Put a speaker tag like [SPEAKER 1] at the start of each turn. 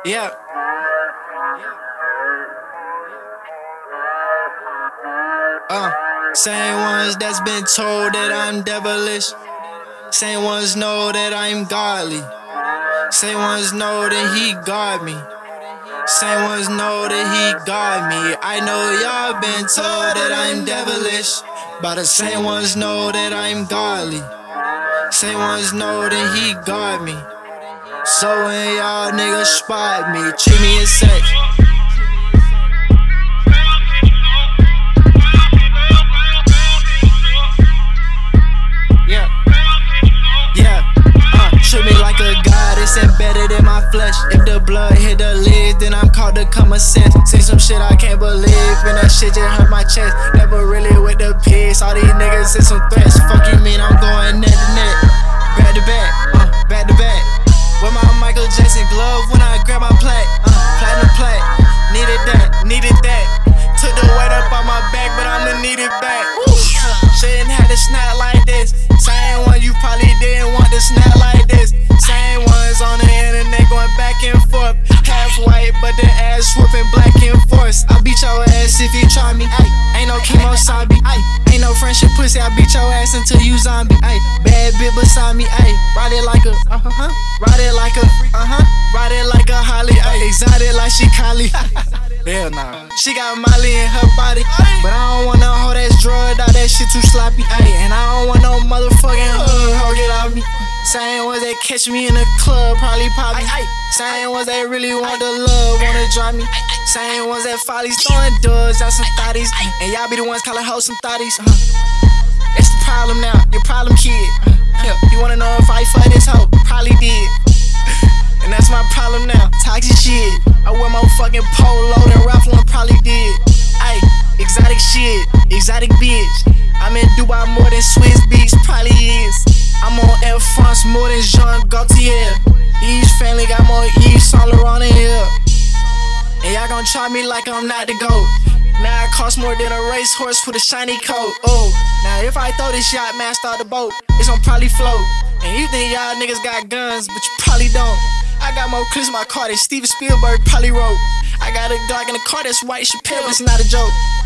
[SPEAKER 1] Yeah. Same ones that's been told that I'm devilish. Same ones know that I'm godly. Same ones know that he got me. Same ones know that he got me. I know y'all been told that I'm devilish, but the same ones know that I'm godly. Same ones know that he got me. So when y'all niggas spot me, treat me as such. Treat me like a goddess embedded in my flesh. If the blood hit the lid, then I'm called to common sense. See some shit I can't believe, and that shit just hurt my chest. Never really with the piss, all these niggas is some threats. Fuck you mean I'm going net to net, back to back, back to back. With my Michael Jackson glove when I grab my plaque, platinum plaque. Needed that. Took the weight up on my back, but I'ma need it back. Shouldn't have to snap like this. Same one you probably didn't want to snap like this. Same ones on the internet going back and forth. Half white, but the ass whooping black and forth. I beat your ass if you try me. Ay, ain't no chemo zombie. Ay, ain't no friendship pussy. I beat your ass until you zombie. Ay, bad bitch beside me. Ay, ride it like a ride it like a ride it like a Holly. Ay, exotic like she Kylie. Hell nah. She got Molly in her body, but I don't want no hoe that's drugged out. That shit too sloppy. Ay, and I don't want no motherfucking hoe get off me. Same ones that catch me in the club, probably pop me. Same ones that really want the love, wanna drive me. Same ones that follies throwing dubs out some thotties, and y'all be the ones calling hoes some thotties. That's the problem now, your problem kid. You wanna know if I fuck this hoe? Probably did. And that's my problem now, toxic shit. I wear my fucking polo than Ralph Lauren probably did. Ayy, exotic shit, exotic bitch. I'm in Dubai more than Swiss Beats probably is. I'm on Air France more than Jean Gaultier. Each family got more Yves Saint Laurent in here. And y'all gon' try me like I'm not the GOAT. Now I cost more than a racehorse with a shiny coat. Oh, now if I throw this yacht mast out the boat, it's gon' probably float. And you think y'all niggas got guns, but you probably don't. I got more clips in my car than Steven Spielberg probably wrote. I got a Glock in the car that's white Chappelle, it's not a joke.